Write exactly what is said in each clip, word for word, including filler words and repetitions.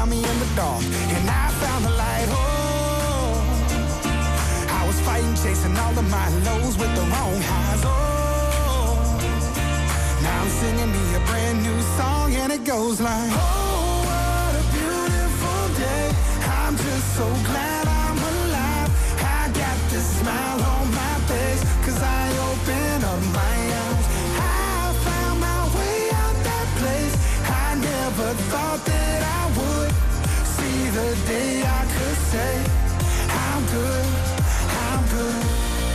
found me in the dark, and I found the light. Oh, I was fighting, chasing all of my lows with the wrong highs. Oh, now I'm singing me a brand new song, and it goes like, oh, what a beautiful day. I'm just so glad I'm alive. I got this smile on my face, 'cause I opened up my eyes. I found my way out that place. I never thought that I would see the day I could say, I'm good, I'm good.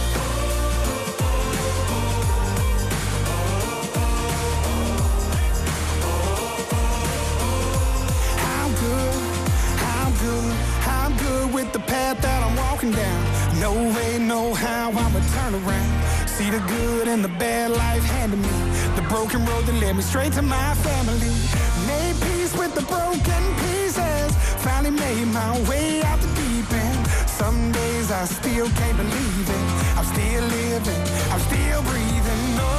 I'm good, I'm good, I'm good with the path that I'm walking down. No way, no how, I'ma turn around. See the good and the bad life handed me. The broken road that led me straight to my family. Made peace with the broken pieces. Finally made my way out the deep end. Some days I still can't believe it. I'm still living, I'm still breathing. No,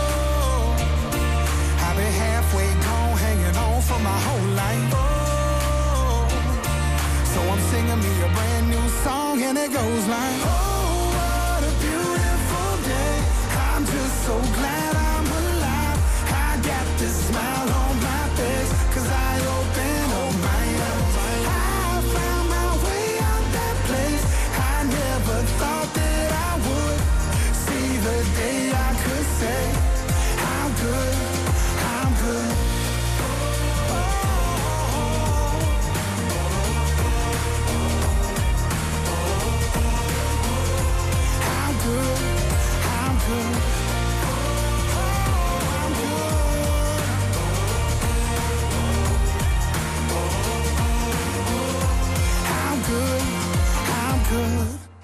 I've been halfway gone, hanging on for my whole life. Oh, so I'm singing me a brand new song, and it goes like, oh, what a beautiful day. I'm just so glad I'm alive. I got this smile on my face, 'cause I opened up my eyes. I found my way out that place. I never thought that I would see the day I could say, I'm good, I'm good. I'm good, I'm good. I'm good. I'm good, I'm good.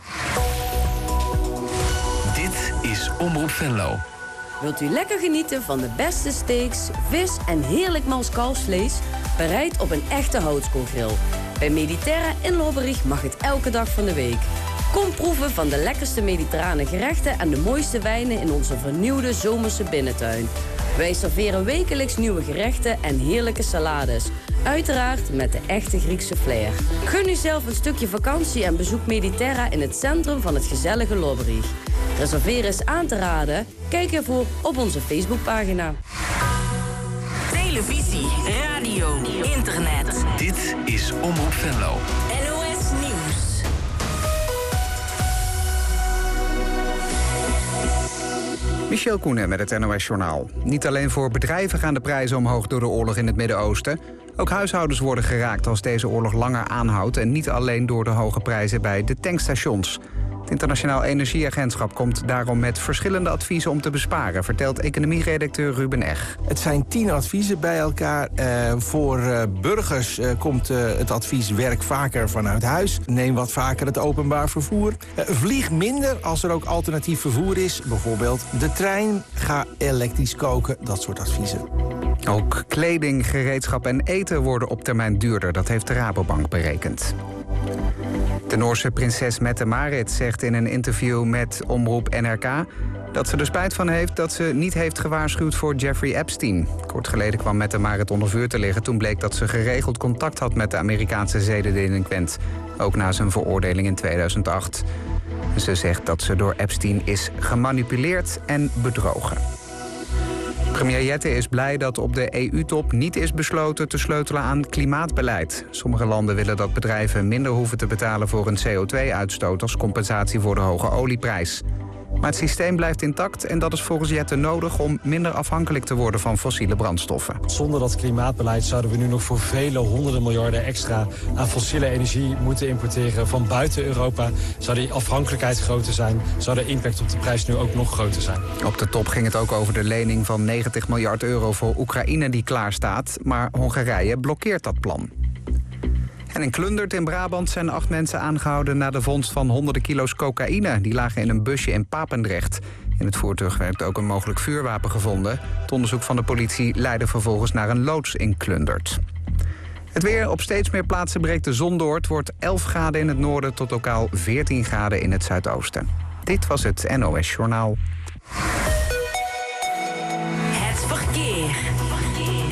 Dit is Omroep Venlo. Wilt u lekker genieten van de beste steaks, vis en heerlijk mals kalfsvlees? Bereid op een echte houtskoolgrill. Bij Mediterra in Lobberich mag het elke dag van de week. Kom proeven van de lekkerste mediterrane gerechten en de mooiste wijnen in onze vernieuwde zomerse binnentuin. Wij serveren wekelijks nieuwe gerechten en heerlijke salades. Uiteraard met de echte Griekse flair. Gun u zelf een stukje vakantie en bezoek Mediterra in het centrum van het gezellige Lobberich. Reserveren is aan te raden. Kijk ervoor op onze Facebookpagina. Televisie, radio, internet. Dit is Omroep Venlo. N O S Nieuws. Michel Koenen met het N O S-journaal. Niet alleen voor bedrijven gaan de prijzen omhoog door de oorlog in het Midden-Oosten. Ook huishoudens worden geraakt als deze oorlog langer aanhoudt, en niet alleen door de hoge prijzen bij de tankstations. Het Internationaal Energieagentschap komt daarom met verschillende adviezen om te besparen, vertelt economieredacteur Ruben Eg. Het zijn tien adviezen bij elkaar. Uh, voor uh, burgers uh, komt uh, het advies werk vaker vanuit huis. Neem wat vaker het openbaar vervoer. Uh, vlieg minder als er ook alternatief vervoer is. Bijvoorbeeld de trein. Ga elektrisch koken. Dat soort adviezen. Ook kleding, gereedschap en eten worden op termijn duurder. Dat heeft de Rabobank berekend. De Noorse prinses Mette-Marit zegt in een interview met Omroep N R K dat ze er spijt van heeft dat ze niet heeft gewaarschuwd voor Jeffrey Epstein. Kort geleden kwam Mette-Marit onder vuur te liggen. Toen bleek dat ze geregeld contact had met de Amerikaanse zedendelinquent. Ook na zijn veroordeling in tweeduizend acht. Ze zegt dat ze door Epstein is gemanipuleerd en bedrogen. Premier Jette is blij dat op de E U-top niet is besloten te sleutelen aan klimaatbeleid. Sommige landen willen dat bedrijven minder hoeven te betalen voor hun C O twee uitstoot als compensatie voor de hoge olieprijs. Maar het systeem blijft intact en dat is volgens Jette nodig om minder afhankelijk te worden van fossiele brandstoffen. Zonder dat klimaatbeleid zouden we nu nog voor vele honderden miljarden extra aan fossiele energie moeten importeren van buiten Europa. Zou die afhankelijkheid groter zijn, zou de impact op de prijs nu ook nog groter zijn. Op de top ging het ook over de lening van negentig miljard euro voor Oekraïne die klaar staat, maar Hongarije blokkeert dat plan. En in Klundert in Brabant zijn acht mensen aangehouden na de vondst van honderden kilo's cocaïne. Die lagen in een busje in Papendrecht. In het voertuig werd ook een mogelijk vuurwapen gevonden. Het onderzoek van de politie leidde vervolgens naar een loods in Klundert. Het weer: op steeds meer plaatsen breekt de zon door. Het wordt elf graden in het noorden tot lokaal veertien graden in het zuidoosten. Dit was het N O S Journaal. Het verkeer. Dit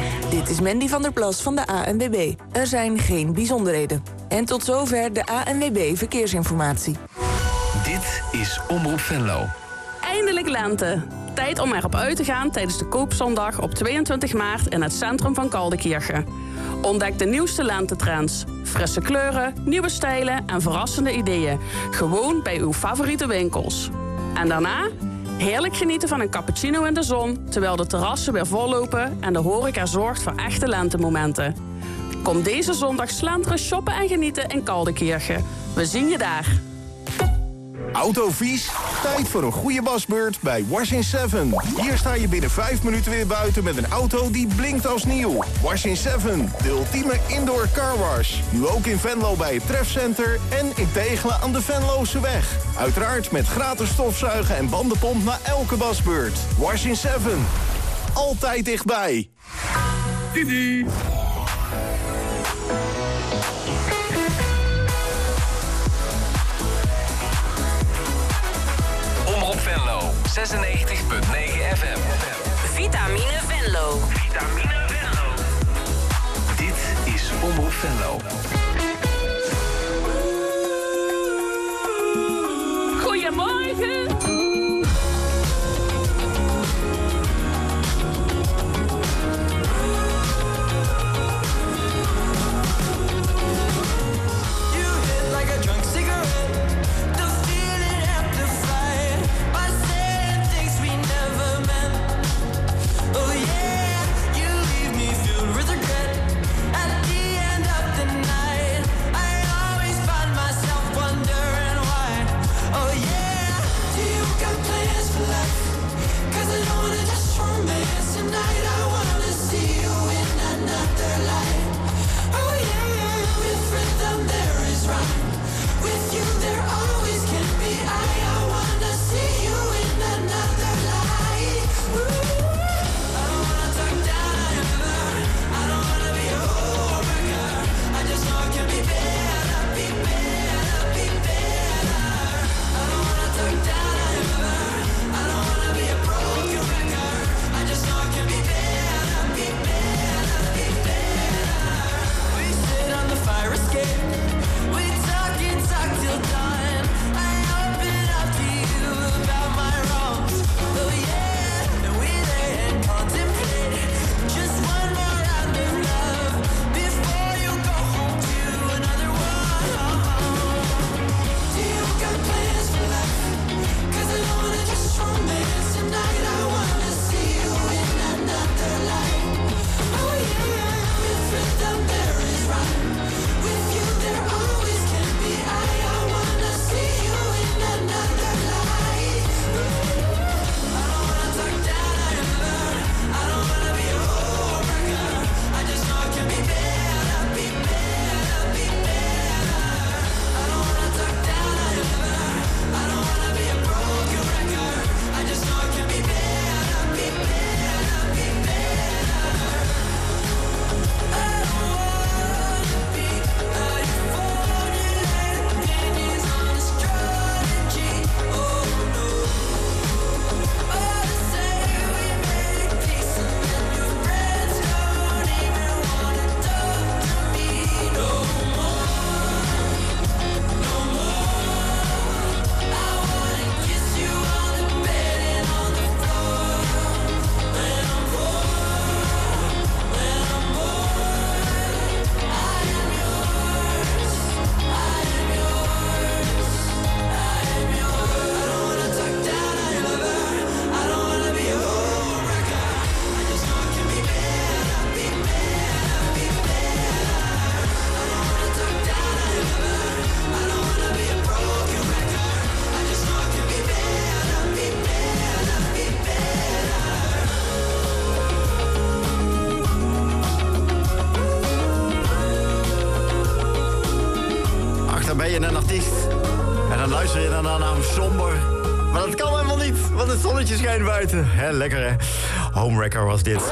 Dit is Mandy van der Plas van de A N W B. Er zijn geen bijzonderheden. En tot zover de A N W B Verkeersinformatie. Dit is Omroep Venlo. Eindelijk lente. Tijd om erop uit te gaan tijdens de Koopzondag op tweeëntwintig maart in het centrum van Kaldekirchen. Ontdek de nieuwste lentetrends. Frisse kleuren, nieuwe stijlen en verrassende ideeën. Gewoon bij uw favoriete winkels. En daarna heerlijk genieten van een cappuccino in de zon, terwijl de terrassen weer vollopen en de horeca zorgt voor echte lentemomenten. Kom deze zondag slenteren, shoppen en genieten in Kaldekirchen. We zien je daar. Autovies? Tijd voor een goede wasbeurt bij Wash in Seven. Hier sta je binnen vijf minuten weer buiten met een auto die blinkt als nieuw. Wash in Seven, de ultieme indoor car wash. Nu ook in Venlo bij het Trefcenter en in Tegelen aan de Venlose weg. Uiteraard met gratis stofzuigen en bandenpomp na elke wasbeurt. Wash in Seven. Altijd dichtbij. Didi. Omroep Venlo, zesennegentig punt negen F M. Vitamine Venlo. Vitamine Venlo. Dit is Omroep Venlo. Goedemorgen. ben je een artiest. En dan luister je dan naar een somber. Maar dat kan helemaal niet, want het zonnetje schijnt buiten. Hè, lekker hè. Homewrecker was dit.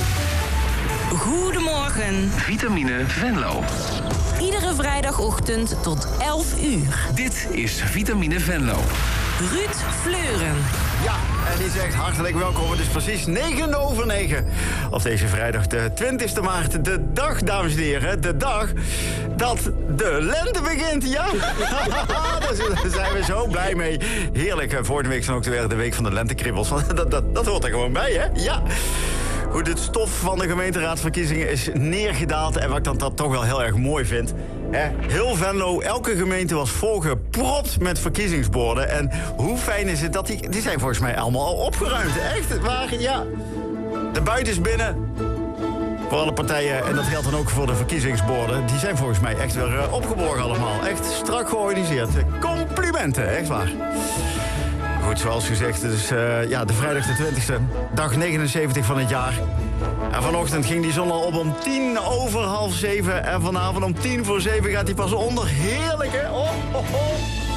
Goedemorgen. Vitamine Venlo. Iedere vrijdagochtend tot elf uur. Dit is Vitamine Venlo. Ruud Fleuren. Ja, en die zegt hartelijk welkom. Het is precies negen over negen. Op deze vrijdag de twintigste maart. De dag, dames en heren. De dag dat de lente begint. Ja, daar zijn we zo blij mee. Heerlijk. Vorige week is dan ook weer de week van de lentekribbels. Dat, dat, dat hoort er gewoon bij, hè? Ja. Goed, het stof van de gemeenteraadsverkiezingen is neergedaald. En wat ik dan dat toch wel heel erg mooi vind. Hè? Heel Venlo, elke gemeente was volgepropt met verkiezingsborden. En hoe fijn is het dat die... Die zijn volgens mij allemaal al opgeruimd. Echt, waar, ja. De buiten is binnen. Voor alle partijen. En dat geldt dan ook voor de verkiezingsborden. Die zijn volgens mij echt weer uh, opgeborgen allemaal. Echt strak georganiseerd. Complimenten, echt waar. Goed, zoals gezegd, het is uh, ja, de vrijdag de twintigste, dag negenenzeventig van het jaar. En vanochtend ging die zon al op om tien over half zeven. En vanavond om tien voor zeven gaat hij pas onder. Heerlijk, hè? Oh, oh, oh.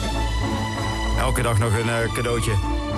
Elke dag nog een uh, cadeautje.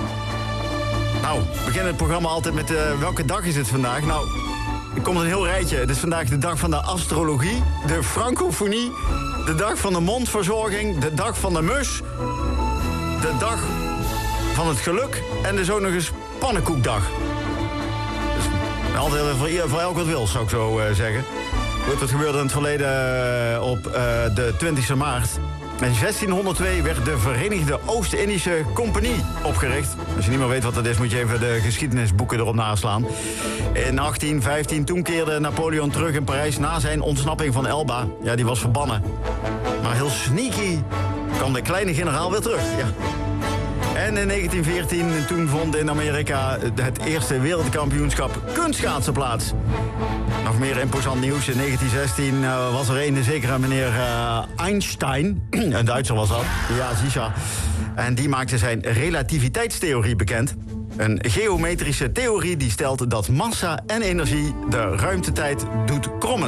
Nou, we beginnen het programma altijd met uh, welke dag is het vandaag? Nou, er komt een heel rijtje. Het is vandaag de dag van de astrologie, de francofonie, de dag van de mondverzorging, de dag van de mus, de dag van het geluk en dus ook nog eens pannenkoekdag. Dus altijd voor, voor elk wat wil, zou ik zo uh, zeggen. Goed, wat gebeurde in het verleden uh, op uh, de twintigste maart. In zestienhonderdtwee werd de Verenigde Oost-Indische Compagnie opgericht. Als je niet meer weet wat dat is, moet je even de geschiedenisboeken erop naslaan. In achttien vijftien, toen keerde Napoleon terug in Parijs na zijn ontsnapping van Elba. Ja, die was verbannen. Maar heel sneaky kwam de kleine generaal weer terug, ja. En in negentien veertien, toen vond in Amerika het eerste wereldkampioenschap kunstschaatsen plaats. Nog meer imposant nieuws. In negentien zestien uh, was er een, zekere meneer uh, Einstein. Een Duitser was dat. Ja, Zisha. En die maakte zijn relativiteitstheorie bekend. Een geometrische theorie die stelt dat massa en energie de ruimtetijd doet krommen.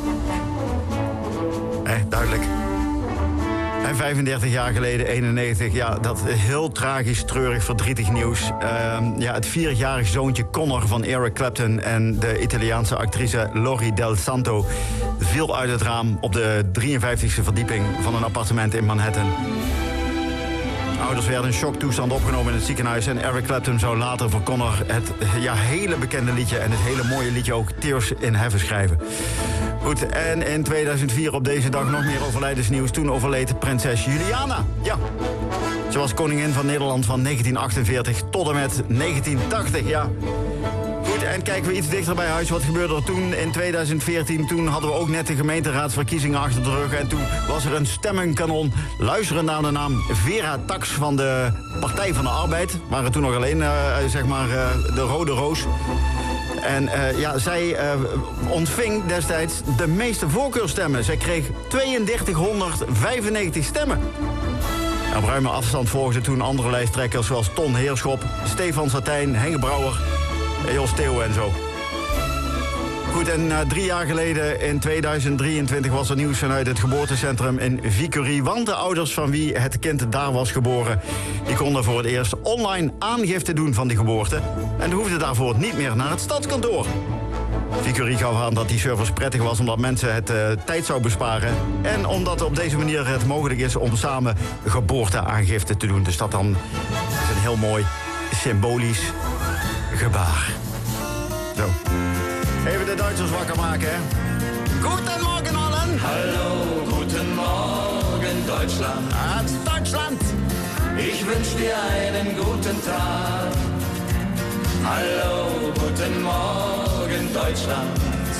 Eh, duidelijk. En vijfendertig jaar geleden, eenennegentig, ja, dat heel tragisch, treurig, verdrietig nieuws. Uh, ja, het vierjarig zoontje Connor van Eric Clapton en de Italiaanse actrice Lori Del Santo viel uit het raam op de drieënvijftigste verdieping van een appartement in Manhattan. Ouders werden in shocktoestand opgenomen in het ziekenhuis en Eric Clapton zou later voor Connor het ja, hele bekende liedje en het hele mooie liedje ook Tears in Heaven schrijven. Goed, en in tweeduizend vier op deze dag nog meer overlijdensnieuws. Toen overleed prinses Juliana. Ja, ze was koningin van Nederland van negentien achtenveertig tot en met negentien tachtig, ja. Goed, en kijken we iets dichter bij huis. Wat gebeurde er toen in tweeduizend veertien? Toen hadden we ook net de gemeenteraadsverkiezingen achter de rug. En toen was er een stemmenkanon. Luisterend naar de naam Vera Tax van de Partij van de Arbeid. Waren toen nog alleen, uh, zeg maar, uh, de Rode Roos. En uh, ja, zij uh, ontving destijds de meeste voorkeurstemmen. Zij kreeg tweeduizend vijfennegentig stemmen. Op ruime afstand volgden toen andere lijsttrekkers zoals Ton Heerschop, Stefan Satijn, Henk Brouwer, Jos Theo en zo. Goed, en uh, drie jaar geleden in tweeduizend drieëntwintig was er nieuws vanuit het geboortecentrum in Vicurie. Want de ouders van wie het kind daar was geboren, die konden voor het eerst online aangifte doen van die geboorte. En hoefden daarvoor niet meer naar het stadskantoor. Vicurie gaf aan dat die service prettig was omdat mensen het uh, tijd zou besparen. En omdat op deze manier het mogelijk is om samen geboorteaangifte te doen. Dus dat dan is een heel mooi symbolisch gebaar. Zo. Even de Duitsers wakker maken, hè. Goedemorgen allen. Hallo, guten Morgen Deutschland. Het Duitsland. Ich wünsch dir einen guten Tag. Hallo, guten Morgen Deutschland.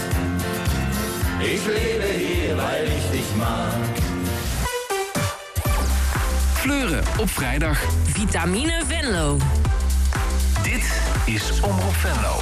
Ich lebe hier, weil ich dich mag. Fleuren op vrijdag. Vitamine Venlo. Dit is Omroep Venlo.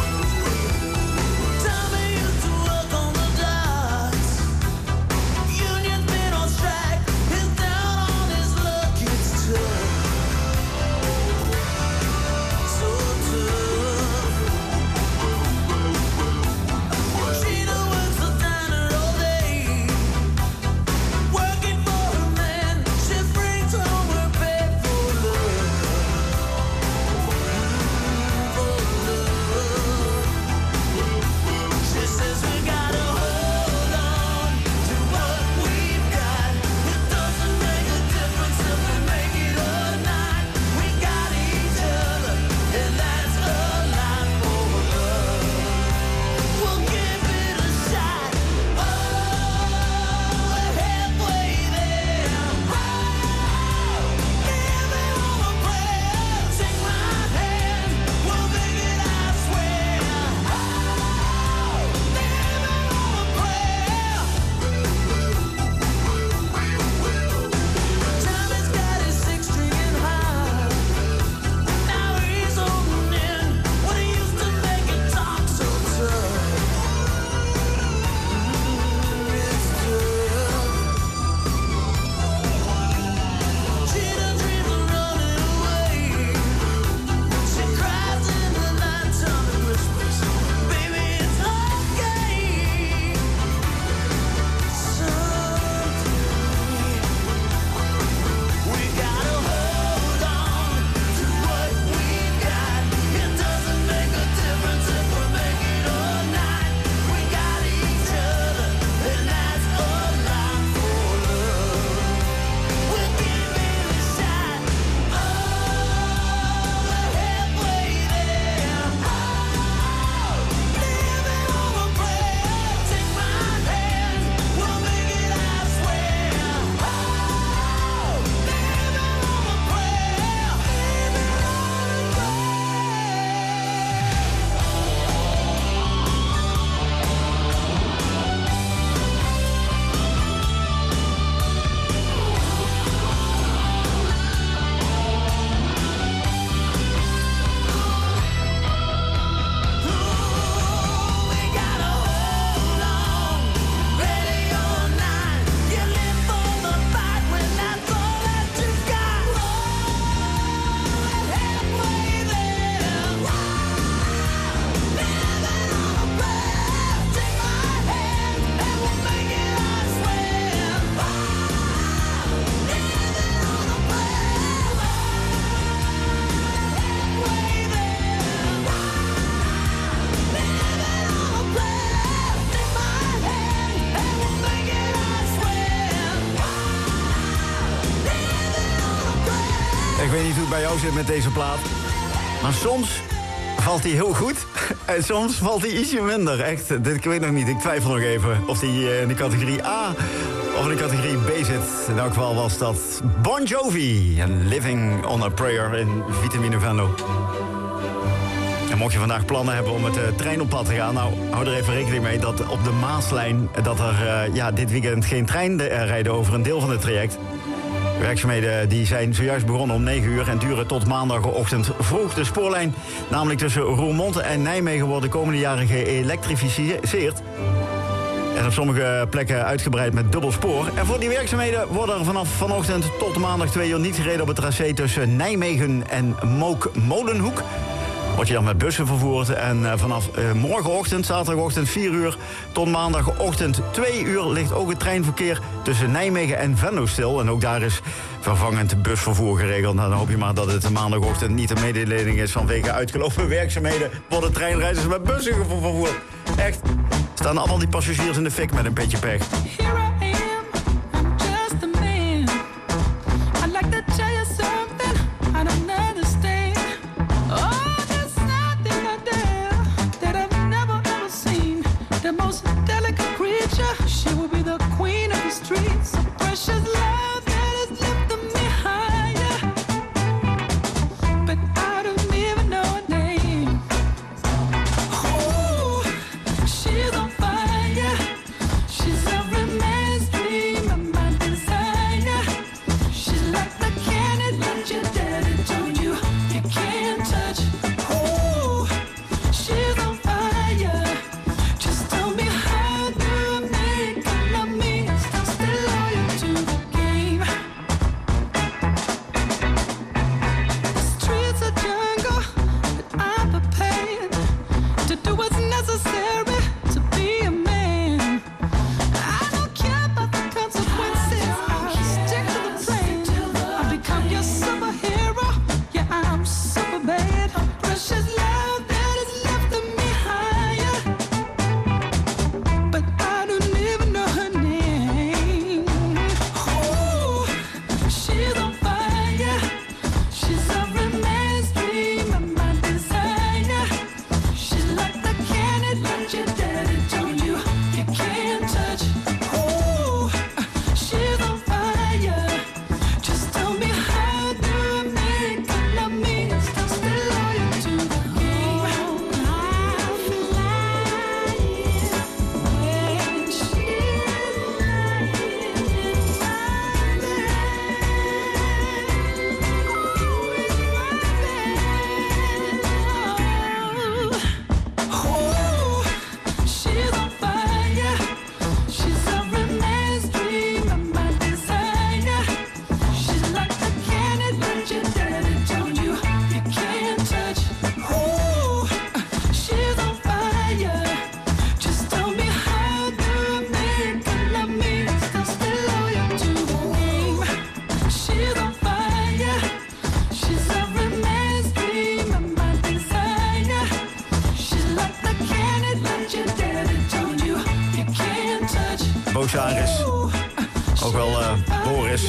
Tell me you to work on the dots. hoe het bij jou zit met deze plaat. Maar soms valt hij heel goed en soms valt hij ietsje minder. Echt, dit, ik weet nog niet. Ik twijfel nog even of hij uh, in de categorie A of in de categorie B zit. In elk geval was dat Bon Jovi en Living on a Prayer in Vitamine Venlo. En mocht je vandaag plannen hebben om met de trein op pad te gaan, nou, hou er even rekening mee dat op de Maaslijn dat er uh, ja, dit weekend geen trein uh, rijden over een deel van het traject. De werkzaamheden die zijn zojuist begonnen om negen uur en duren tot maandagochtend vroeg. De spoorlijn, namelijk tussen Roermond en Nijmegen, wordt de komende jaren geëlektrificeerd. En op sommige plekken uitgebreid met dubbel spoor. En voor die werkzaamheden worden er vanaf vanochtend tot maandag twee uur niet gereden op het tracé tussen Nijmegen en Mook-Molenhoek. Word je dan met bussen vervoerd. En uh, vanaf uh, morgenochtend, zaterdagochtend vier uur tot maandagochtend twee uur ligt ook het treinverkeer tussen Nijmegen en Venlo stil. En ook daar is vervangend busvervoer geregeld. Nou, dan hoop je maar dat het maandagochtend niet een mededeling is vanwege uitgelopen werkzaamheden. Worden treinreizigers met bussen vervoerd. Echt, staan allemaal die passagiers in de fik met een beetje pech. Bozaris. Ook wel uh, Boris.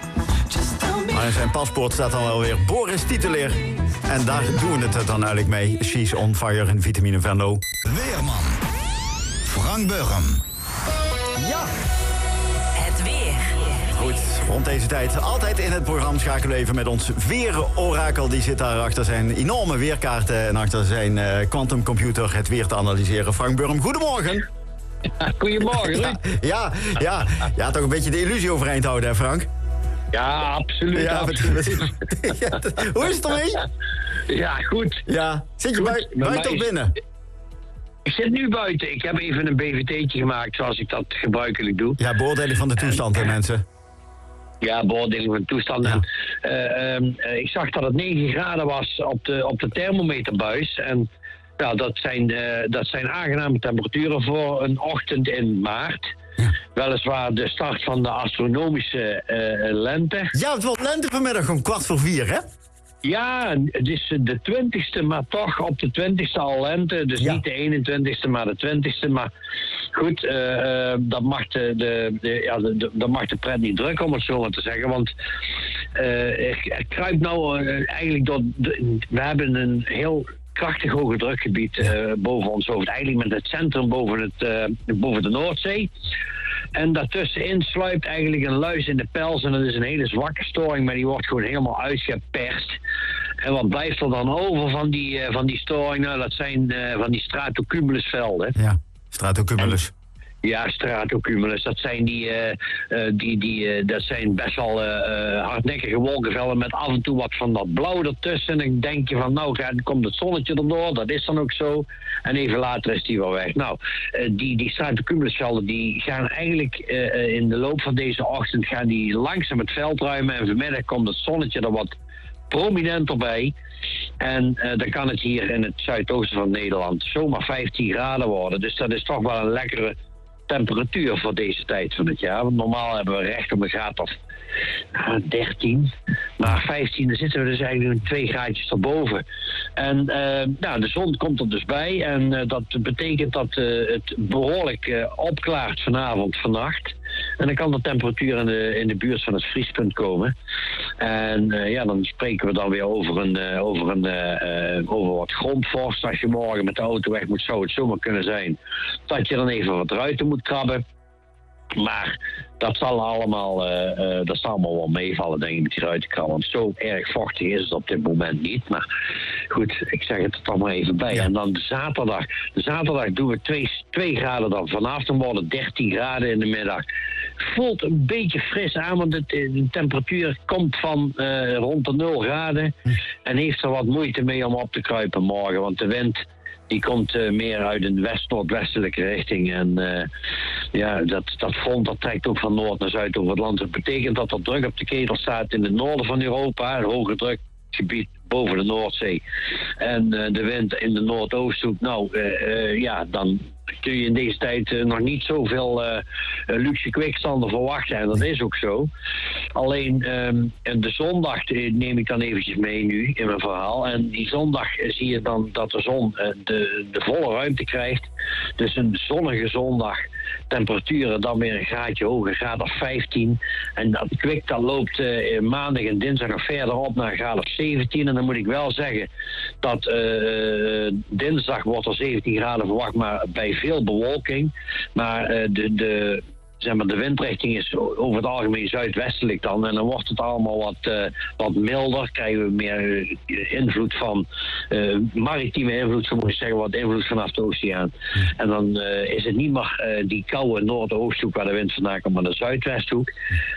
Maar in zijn paspoort staat dan wel weer Boris Titeleer. En daar doen we het dan eigenlijk mee. She's on fire in Vitamine Venlo. Weerman. Frank Burgum. Ja. Het weer. Goed, rond deze tijd altijd in het programma schakelen we even met ons weerorakel. Die zit daar achter zijn enorme weerkaarten en achter zijn uh, quantumcomputer het weer te analyseren. Frank Burgum, goedemorgen. Goedemorgen, ja, ja, ja, ja, toch een beetje de illusie overeind houden, hè Frank? Ja, absoluut. Ja, absoluut. ja, hoe is het ermee? Ja, goed. Ja. Zit je bui buiten of binnen? Ik zit nu buiten. Ik heb even een B V T'tje gemaakt, zoals ik dat gebruikelijk doe. Ja, beoordeling van de toestand, hè, mensen? Ja, beoordeling van de toestand. Ja. Uh, um, uh, ik zag dat het negen graden was op de, op de thermometerbuis. En ja, dat zijn, uh, dat zijn aangename temperaturen voor een ochtend in maart. Ja. Weliswaar de start van de astronomische uh, lente. Ja, het wordt lente vanmiddag om kwart voor vier, hè? Ja, het is de twintigste, maar toch op de twintigste al lente. Dus ja. Niet de eenentwintigste, maar de twintigste. Maar goed, uh, uh, dat, mag de, de, de, ja, de, de, dat mag de pret niet drukken, om het zo maar te zeggen. Want uh, er, er kruipt nou uh, eigenlijk door... De, we hebben een heel krachtig hoge drukgebied uh, boven ons hoofd. Eigenlijk met het centrum boven, het, uh, boven de Noordzee. En daartussenin sluipt eigenlijk een luis in de pels. En dat is een hele zwakke storing, maar die wordt gewoon helemaal uitgeperst. En wat blijft er dan over van die, uh, van die storing? Nou, dat zijn uh, van die stratocumulusvelden. Ja, stratocumulus. En, ja, stratocumulus. Dat zijn, die, uh, uh, die, die, uh, dat zijn best wel uh, uh, hardnekkige wolkenvelden met af en toe wat van dat blauw ertussen. En dan denk je van, nou, dan komt het zonnetje erdoor. Dat is dan ook zo. En even later is die wel weg. Nou, uh, die, die stratocumulusvelden die gaan eigenlijk uh, in de loop van deze ochtend gaan die langzaam het veld ruimen. En vanmiddag komt het zonnetje er wat prominenter bij. En uh, dan kan het hier in het zuidoosten van Nederland zomaar vijftien graden worden. Dus dat is toch wel een lekkere temperatuur voor deze tijd van het jaar. Want normaal hebben we recht op een graad of uh, dertien. Maar vijftien, dan zitten we dus eigenlijk twee graadjes erboven. En uh, nou, de zon komt er dus bij. En uh, dat betekent dat uh, het behoorlijk uh, opklaart vanavond, vannacht. En dan kan de temperatuur in de, in de buurt van het vriespunt komen. En uh, ja, dan spreken we dan weer over, een, uh, over, een, uh, uh, over wat grondvorst. Als je morgen met de auto weg moet, zou het zomaar kunnen zijn dat je dan even wat ruiten moet krabben. Maar dat zal allemaal, uh, uh, dat zal allemaal wel meevallen, denk ik, met die ruitenkrabben. Want zo erg vochtig is het op dit moment niet. Maar goed, ik zeg het er toch maar even bij. Ja. En dan de zaterdag. De zaterdag doen we twee, twee graden dan vanaf. Dan worden dertien graden in de middag. Voelt een beetje fris aan, want het, de temperatuur komt van uh, rond de nul graden. En heeft er wat moeite mee om op te kruipen morgen. Want de wind... die komt uh, meer uit een west-noordwestelijke richting. En uh, ja, dat, dat front dat trekt ook van noord naar zuid over het land. Dat betekent dat er druk op de ketel staat in het noorden van Europa. Een hoge drukgebied boven de Noordzee. En uh, de wind in de Noordoosthoek. Nou, uh, uh, ja, dan kun je in deze tijd uh, nog niet zoveel uh, luxe kwikstanden verwachten. En dat is ook zo. Alleen um, de zondag neem ik dan eventjes mee nu in mijn verhaal. En die zondag uh, zie je dan dat de zon uh, de, de volle ruimte krijgt. Dus een zonnige zondag. Temperaturen dan weer een graadje hoger, graad of vijftien. En dat kwik dat loopt uh, maandag en dinsdag nog verder op naar een graad of zeventien. En dan moet ik wel zeggen dat uh, dinsdag wordt er zeventien graden verwacht, maar bij veel bewolking. Maar uh, de, de, zeg maar, de windrichting is over het algemeen zuidwestelijk dan. En dan wordt het allemaal wat, uh, wat milder. Krijgen we meer uh, invloed van, uh, maritieme invloed, zo moet ik zeggen, wat invloed vanaf de oceaan. En dan uh, is het niet meer uh, die koude noordoosthoek waar de wind vandaan komt, maar de zuidwesthoek.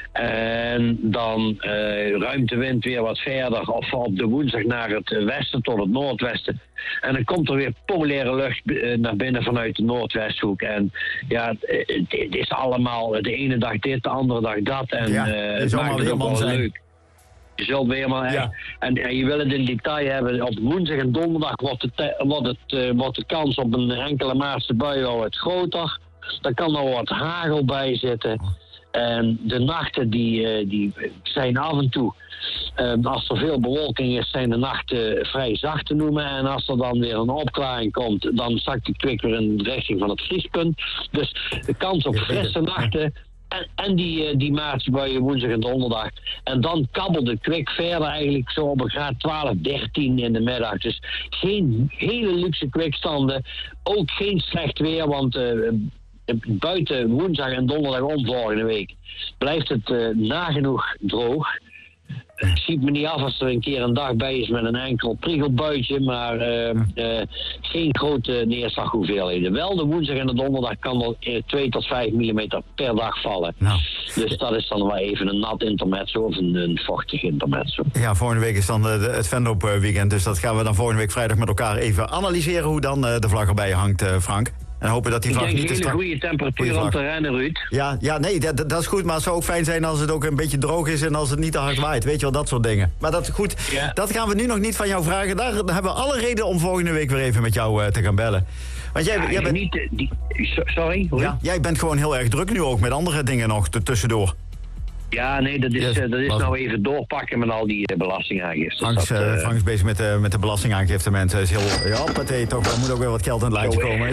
En dan uh, ruimt de wind weer wat verder, of op de woensdag naar het westen tot het noordwesten. En dan komt er weer polaire lucht uh, naar binnen vanuit de noordwesthoek. En ja, het, het is allemaal de ene dag dit, de andere dag dat. En ja, uh, het maakt het allemaal leuk. Je zult weer maar echt. Ja. En, en je wil het in detail hebben. Op woensdag en donderdag wordt de, te, wordt het, uh, wordt de kans op een enkele maartse bui wel wat groter. Daar kan er wat hagel bij zitten. En de nachten die, uh, die zijn af en toe, uh, als er veel bewolking is, zijn de nachten vrij zacht te noemen. En als er dan weer een opklaring komt, dan zakt de kwik weer in de richting van het vriespunt. Dus de kans op frisse nachten en, en die, uh, die maartsbuien woensdag en donderdag. En dan kabbelt de kwik verder eigenlijk zo op een graad twaalf, dertien in de middag. Dus geen hele luxe kwikstanden, ook geen slecht weer, want... Uh, buiten woensdag en donderdag om volgende week blijft het uh, nagenoeg droog. Het ziet me niet af als er een keer een dag bij is met een enkel prikkelbuitje, maar uh, uh, geen grote neerslaghoeveelheden. Wel de woensdag en de donderdag kan er uh, twee tot vijf millimeter per dag vallen. Nou. Dus dat is dan wel even een nat intermezzo of een, een vochtig intermezzo. Ja, volgende week is dan uh, de, het Venlo weekend, dus dat gaan we dan volgende week vrijdag met elkaar even analyseren hoe dan uh, de vlag erbij hangt, uh, Frank. En hopen dat die vlag niet te strak... een goede temperatuur om te rennen, Ruud. Ja, ja nee, dat, dat is goed. Maar het zou ook fijn zijn als het ook een beetje droog is... en als het niet te hard waait. Weet je wel, dat soort dingen. Maar dat is goed. Ja. Dat gaan we nu nog niet van jou vragen. Daar hebben we alle reden om volgende week weer even met jou uh, te gaan bellen. Want jij, ja, jij bent... Niet, die, sorry? Ja, jij bent gewoon heel erg druk nu ook met andere dingen nog tussendoor. Ja, nee, dat is, Yes, uh, dat is was- nou even doorpakken met al die uh, belastingaangiftes. Frank is, Dat, uh, uh, Frank is bezig met, uh, met de belastingaangifte, mensen. Is heel, ja, paté, toch, er moet ook weer wat geld aan het lijntje Zo, komen.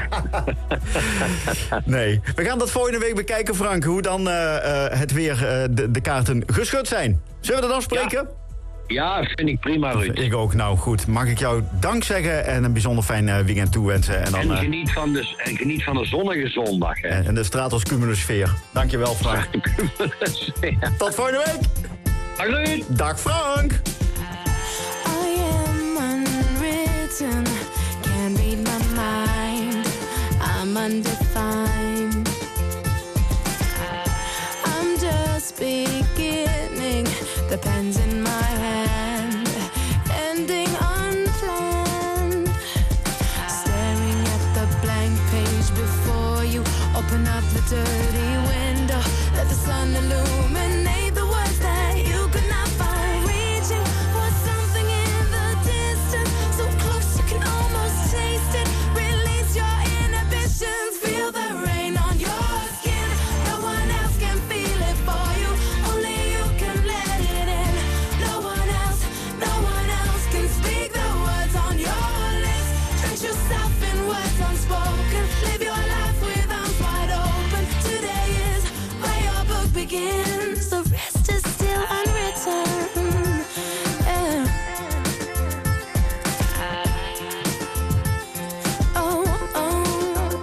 Nee, we gaan dat volgende week bekijken, Frank. Hoe dan uh, uh, het weer uh, de, de kaarten geschud zijn. Zullen we dat afspreken? Ja, vind ik prima, Ruud. Ik ook. Nou goed, mag ik jou dank zeggen en een bijzonder fijn uh, weekend toewensen. En, dan, En uh, geniet van de, en geniet van de zonnige zondag. Hè. en de Stratos Cumulosfeer. Dankjewel, Frank. Ja. Tot volgende week. Dag, Ruud. Dag, Frank. I am unwritten, can't read my mind, I'm undefined. I'm just beginning, the pen's in my hand, ending unplanned. Staring at the blank page before you, open up the dirty window, let the sun illuminate the words that you could not find. Reaching for something in the distance, so close you can almost taste it. Release your inhibitions, feel the rain on your skin. No one else can feel it for you, only you can let it in. No one else, no one else can speak the words on your lips. Drench yourself in words unspoken, live your life with arms wide open. Today is where your book begins, the rest is still unwritten. Yeah. Oh, oh.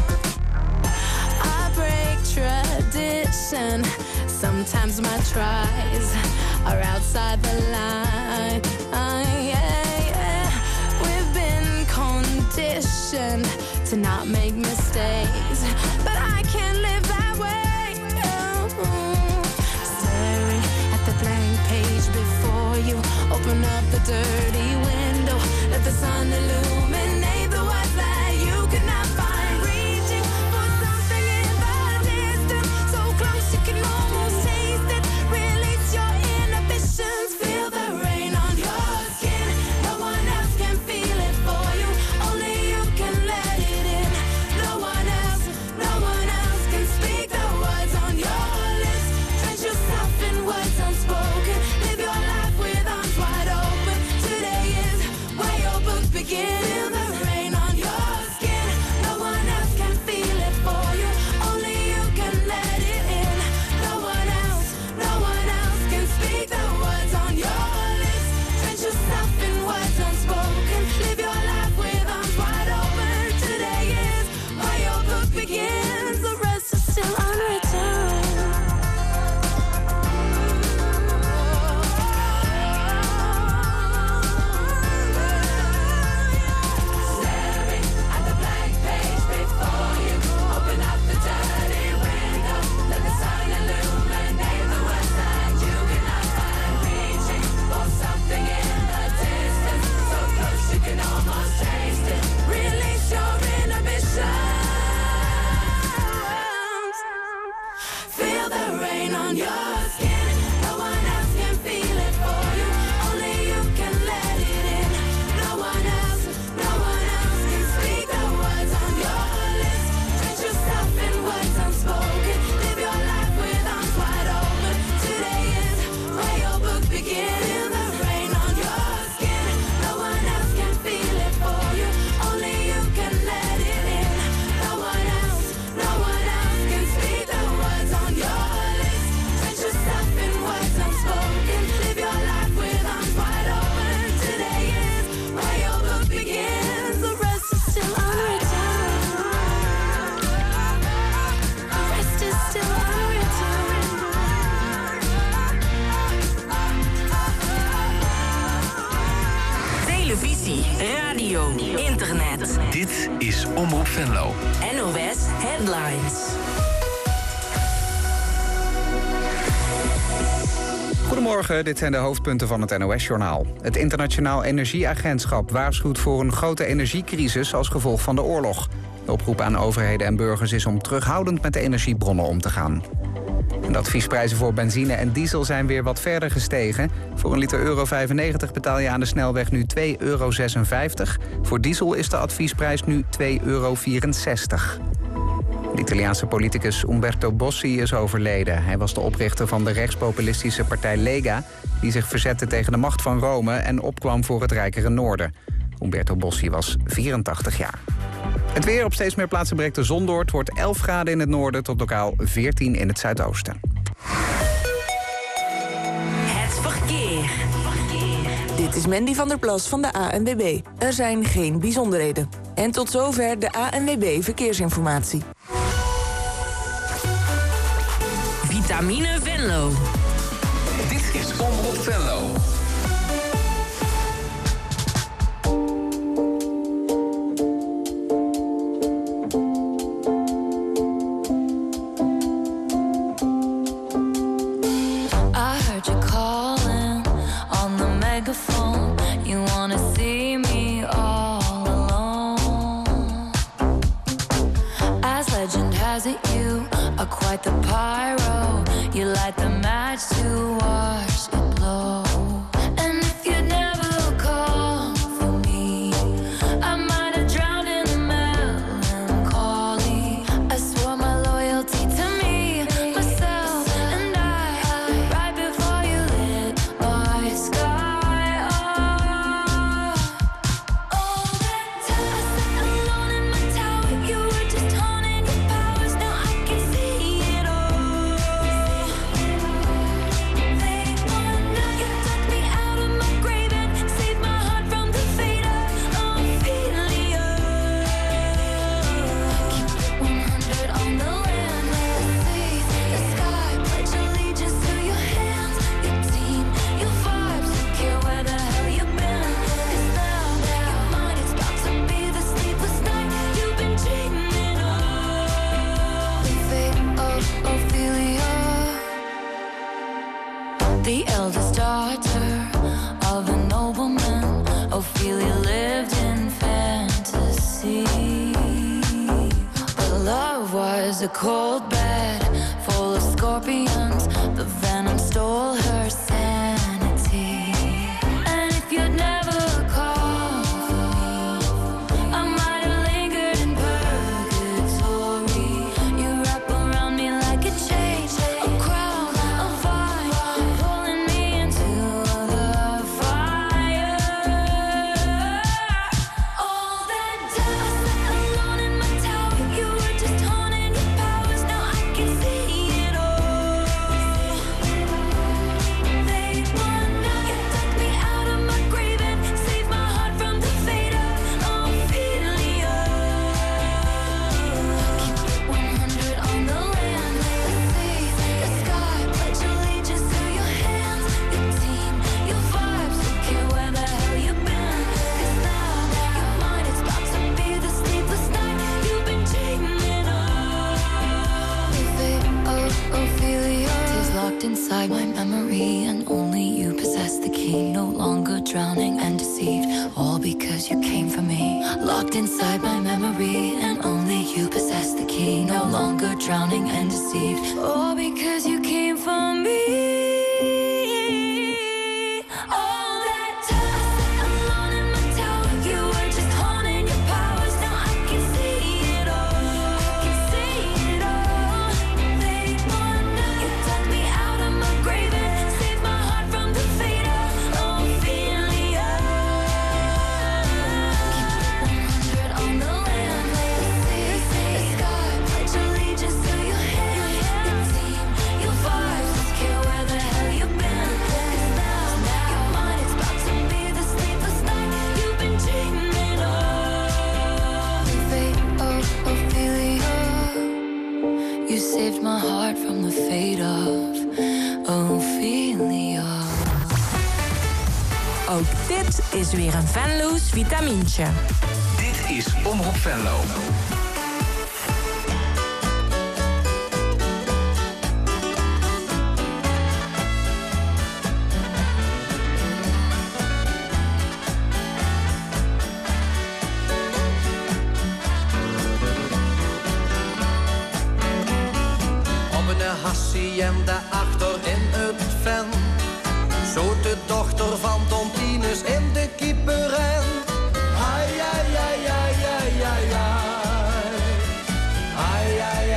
I break tradition. Sometimes my tries are outside the line. Ah, yeah, yeah. We've been conditioned to not make mistakes, but I can't live that way. Oh. Staring at the blank page before you, open up the dirty window, let the sun illuminate the words that you could not find. Reaching for something in the distance, so close you can almost taste it. Release your inhibitions, feel the rain on your skin. No one else can feel it for you, only you can let it in. No one else, no one else can speak the words on your lips. Drench yourself in words unspoken, live your life with arms wide open. Today is where your book begins. Feel the rain on your skin. No one else can feel it for you, only you can let it in. No one else, no one else can speak the words on your lips. Drench yourself in words unspoken, live your life with arms wide open. Today is where your book begins, the rest is still unwritten. Staring at the blank page before you, open up the dirty window, let the sun illuminate the words that you cannot find. Reaching for something in the distance, so close you can almost taste it. Release your inhibitions, feel the rain on your skin. No one else can feel it for you, only you can let it in. No one else, no one else can speak the words on your lips. Drench yourself in words unspoken, live your life with arms wide open. Today is where your book begins. Feel the rain on your skin. No one else can feel it for you, only you can let it in. No one else, no one else can speak the words on your lips. Drench yourself in words unspoken, live your life with arms wide open. Today is where your book begins, the rest is still unwritten. The rest is still unwritten. Televisie, radio, internet. Dit is Omroep Venlo. N O S Headlines. Goedemorgen, dit zijn de hoofdpunten van het N O S-journaal. Het Internationaal Energieagentschap waarschuwt voor een grote energiecrisis als gevolg van de oorlog. De oproep aan overheden en burgers is om terughoudend met de energiebronnen om te gaan. En de adviesprijzen voor benzine en diesel zijn weer wat verder gestegen. Voor een liter euro vijfennegentig betaal je aan de snelweg nu twee euro zesenvijftig. Voor diesel is de adviesprijs nu twee euro vierenzestig. De Italiaanse politicus Umberto Bossi is overleden. Hij was de oprichter van de rechtspopulistische partij Lega, die zich verzette tegen de macht van Rome en opkwam voor het rijkere noorden. Umberto Bossi was vierentachtig jaar. Het weer: op steeds meer plaatsen breekt de zon door. Het wordt elf graden in het noorden tot lokaal veertien in het zuidoosten. Het verkeer. Dit is Mandy van der Plas van de A N W B. Er zijn geen bijzonderheden. En tot zover de A N W B Verkeersinformatie. Vitamine Venlo. Dit is Omroep Venlo. You wanna see me all alone. As legend has it, you are quite the pyro. You light the match to watch it blow. And if you'd never call for me, I might have drowned in the melancholy. I swore my loyalty to me, myself, and I, right before you lit my sky. The eldest daughter of a nobleman, Ophelia lived in fantasy. But love was a cold bed full of scorpions. The venom stole her sanity. And if you'd never called for me, I might have lingered in purgatory. You wrap around me like a chain, a crown, a vine, pulling me into the fire. All that dust, alone in my tower, you were just haunting your powers. Now I can see it all. They wanna get me out of my grave and save my heart from the fate of Ophelia. Keep it one hundred on the land, the sea, the sky. Pledge allegiance to your hands, your team, your vibes. Don't care where the hell you've been, 'cause now your mind is about to be the sleepless night you've been dreaming of. The fate of Ophelia is locked inside my memory, and only you possess the key. No longer drowning and deceived, all because you came for me. Locked inside my memory, and only you possess the key. No longer drowning and deceived, all because you came for me. All that time, alone in my tower, you were just haunting your powers. Now I can see it all. I can see it all. They wanna you dug me out of my grave and saved my heart from the fate of Ophelia. Keep it one hundred on the land, the sea, the sky. Pledge allegiance to your hands, your team, your vibes. Don't care where the hell you've been, 'cause now your mind is about to be the sleepless night you've been dreaming of. The fate of Ophelia. You saved my heart from the fate of Ophelia. Ook dit is weer een Venlo's vitamintje. Dit is Omroep Venlo. Op een hacienda achter in het ven. Zo de dochter van Tom Tinus in de kieperen. Ai, ai, ai, ai, ai, ai, ai. Ai, ai,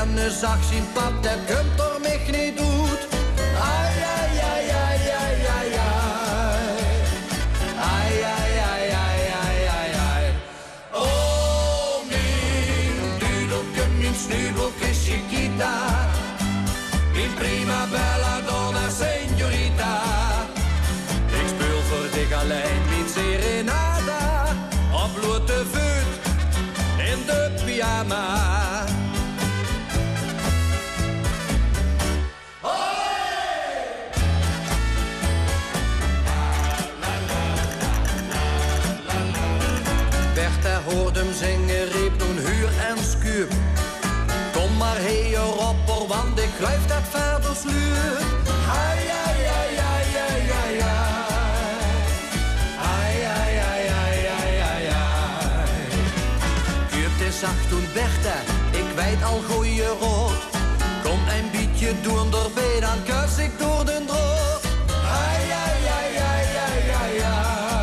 en zag zien pap, dat kunt er mich niet doet. Ai, ai, ai, ai, ai, ai, ai. Ai, ai, ai, ai, ai, ai, ai. Oh, mijn dudelke, mijn snuibelke Chiquita. Mijn prima bella donna signorita. Ik speel voor dich alleen, mijn serenata. Op blote voet, in de pyjama. Bertha hoorde hem zingen, riep toen huur en schuur. Kom maar heen, ropper, want ik blijf dat verder sluur. Ai, ai, ai, ai, ai, ai, ai. Ai, ai, ai, ai, ai, ai, ai. Kuurte zag toen Bertha, ik weet al goeie rood. Kom een beetje doen erbij, dan kus ik door de droog. Ai, ai, ai, ai, ai, ai, ai.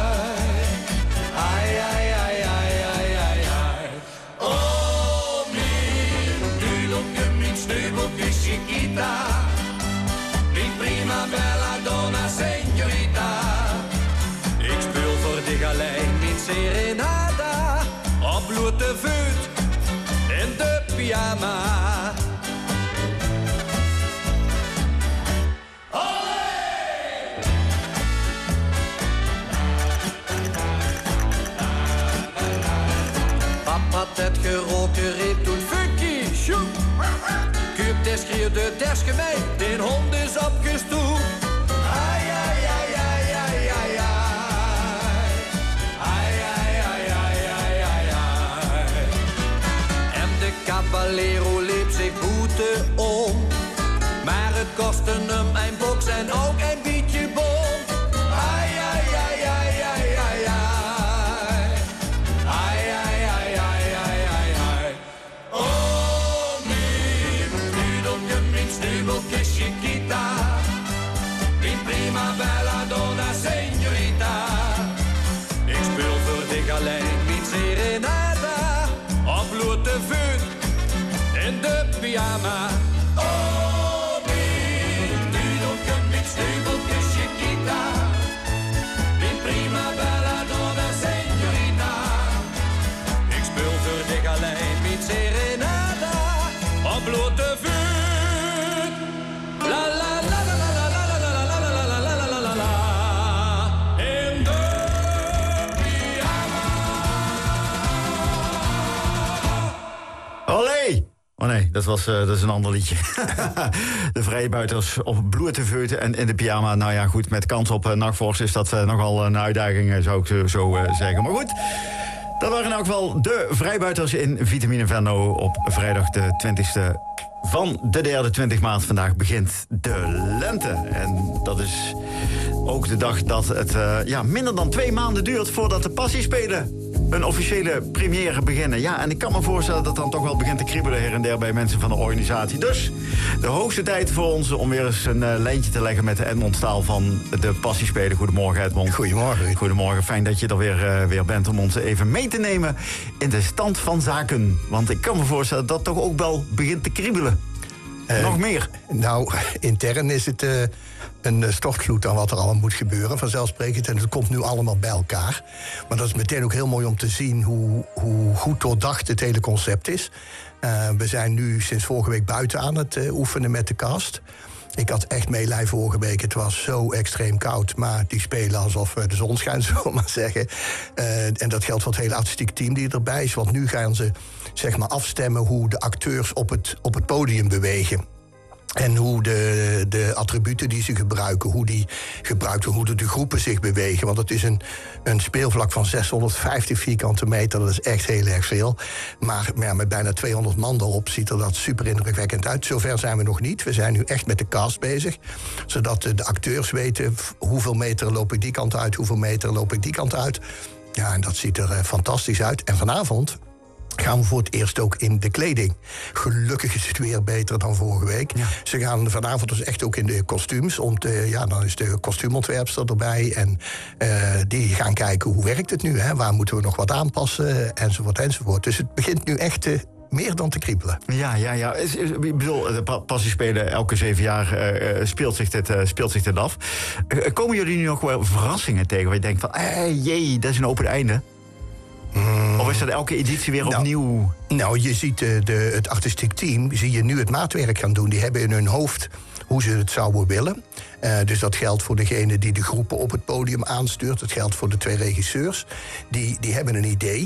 Ai, ai, ai, ai, ai, ai, ai. Oh, mijn dudelke, mijn sneubelke Chiquita. Mijn prima bella donna signorita. Ik speel voor dich alleen, mijn serenata. Op blote voet, in de pyjama. Had het geroken, riep toen Funky, shoep. Kuup des schreeuwde des gemeen, de hond is opgestoeld. Ai, ai, ai, ai, ai, ai, ai. Ai, ai, ai, ai, ai, ai, ai. En de caballero liep zich boete om. Maar het kostte hem een box en ook een beetje bom. Ai, ai, ai, ai, ai, ai, ai. Ai, ai, ai, ai, ai, ai, ai. Oh, mijn dudelke, mijn sneubelke Chiquita. Mijn prima bella donna signorita. Ik speel voor dich alleen, mijn serenata. Op blote voet, in de pyjama. Oh, mijn dudelke, mijn sneubelke Chiquita. Mijn prima bella donna signorita. Ik speel voor dich alleen, mijn serenata. Op blote vuur. La la la la la la la la la la la la la la la la. In de pyjama. Olé! Oh nee, dat, was, uh, dat is een ander liedje. De vrijbuiters op blote veuten en in de pyjama. Nou ja, goed, met kans op uh, nachtvorst is dat uh, nogal een uitdaging, uh, zou ik uh, zo uh, zeggen. Maar goed, dat waren in elk geval de vrijbuiters in Vitamine Venlo op vrijdag de twintigste van de derde, twintig maart. Vandaag begint de lente. En dat is ook de dag dat het uh, ja, minder dan twee maanden duurt voordat de Passiespelen een officiële première beginnen. Ja, en ik kan me voorstellen dat dan toch wel begint te kriebelen her en der bij mensen van de organisatie. Dus de hoogste tijd voor ons om weer eens een uh, lijntje te leggen met de Edmond Staal van de Passiespelen. Goedemorgen, Edmond. Goedemorgen. Goedemorgen, fijn dat je er weer, uh, weer bent om ons even mee te nemen in de stand van zaken. Want ik kan me voorstellen dat dat toch ook wel begint te kriebelen. Uh, Nog meer? Nou, intern is het uh, een stortvloed aan wat er allemaal moet gebeuren. Vanzelfsprekend. En het komt nu allemaal bij elkaar. Maar dat is meteen ook heel mooi om te zien hoe, hoe goed doordacht het hele concept is. Uh, we zijn nu sinds vorige week buiten aan het uh, oefenen met de cast. Ik had echt meelij vorige week. Het was zo extreem koud. Maar die spelen alsof de zon schijnt, zullen we maar zeggen. Uh, en dat geldt voor het hele artistieke team die erbij is. Want nu gaan ze zeg maar afstemmen hoe de acteurs op het, op het podium bewegen. En hoe de, de attributen die ze gebruiken, hoe die gebruikt worden, hoe de, de groepen zich bewegen. Want het is een, een speelvlak van zeshonderdvijftig vierkante meter. Dat is echt heel erg veel. Maar, maar ja, met bijna tweehonderd man erop ziet er dat super indrukwekkend uit. Zover zijn we nog niet. We zijn nu echt met de cast bezig. Zodat de, de acteurs weten hoeveel meter loop ik die kant uit, hoeveel meter loop ik die kant uit. Ja, en dat ziet er uh, fantastisch uit. En vanavond gaan we voor het eerst ook in de kleding. Gelukkig is het weer beter dan vorige week. Ja. Ze gaan vanavond dus echt ook in de kostuums. Om te, ja, dan is de kostuumontwerpster erbij. En uh, die gaan kijken hoe werkt het nu. Hè? Waar moeten we nog wat aanpassen? Enzovoort, enzovoort. Dus het begint nu echt uh, meer dan te kriebelen. Ja, ja, ja. Is, is, ik bedoel, Passie spelen elke zeven jaar uh, speelt, zich dit, uh, speelt zich dit af. Uh, komen jullie nu nog wel verrassingen tegen waar je denkt van, hey, jee, dat is een open einde? Mm. Of is dat elke editie weer nou, opnieuw? Nou, je ziet uh, de, het artistiek team, zie je nu het maatwerk gaan doen. Die hebben in hun hoofd hoe ze het zouden willen. Uh, dus dat geldt voor degene die de groepen op het podium aanstuurt. Dat geldt voor de twee regisseurs. Die, die hebben een idee.